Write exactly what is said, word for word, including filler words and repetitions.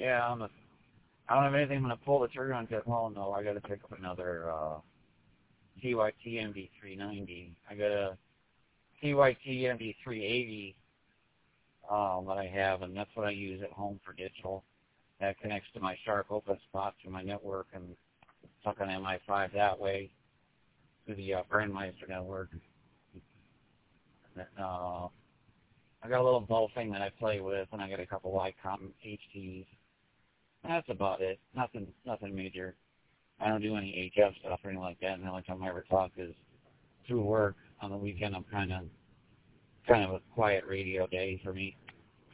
yeah, I'm a, I don't have anything I'm going to pull the trigger on because, well, no, I got to pick up another uh, T Y T M D three ninety. I got a T Y T M D three eighty um, that I have, and that's what I use at home for digital. That connects to my Sharp Open Spot to my network and suck on M I five that way to the uh, Brandmeister network. Uh, I got a little bow thing that I play with, and I got a couple Lycom H Ts. That's about it. Nothing, nothing major. I don't do any H F stuff or anything like that. And the only time I ever talk is through work. On the weekend, I'm kind of, kind of a quiet radio day for me.